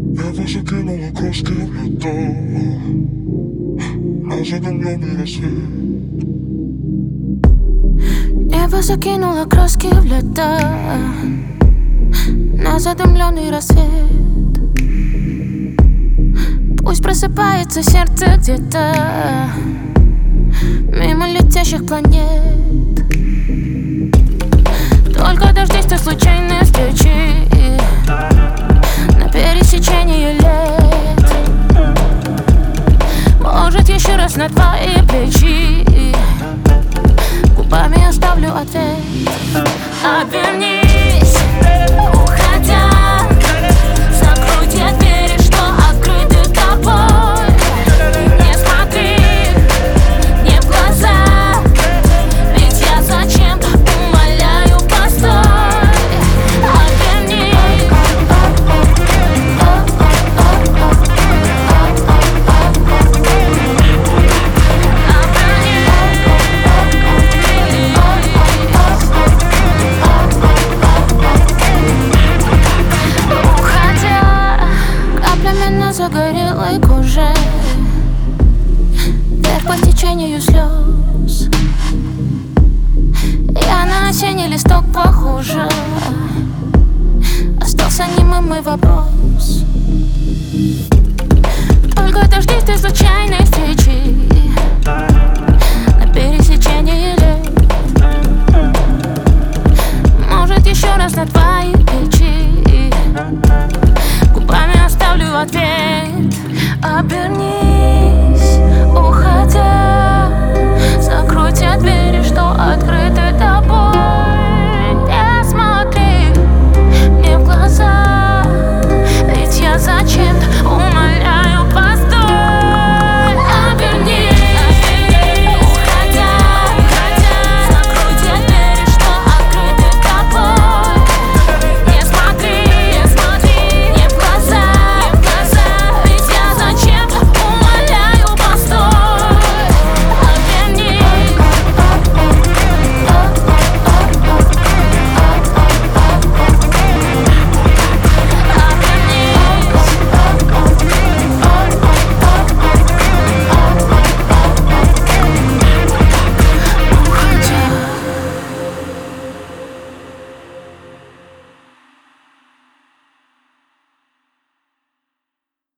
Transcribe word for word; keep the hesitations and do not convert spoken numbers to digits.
Небо закинуло краски в лето на задымленный рассвет. Небо закинуло краски в лето на задымленный рассвет. Пусть просыпается сердце где-то мимо летящих планет. Только дождись от случайной встречи на пересечении лет. Может, еще раз на твои плечи губами оставлю ответ. Обернись, уходя, закрой те двери, что открыты тобой. Не смотри мне в глаза, ведь я зачем-то умоляю, постой. Обернись. Загорелой коже, вверх по течению слез. Я на осенний листок похожа, остался немым мой вопрос. Только дождись, ты случайно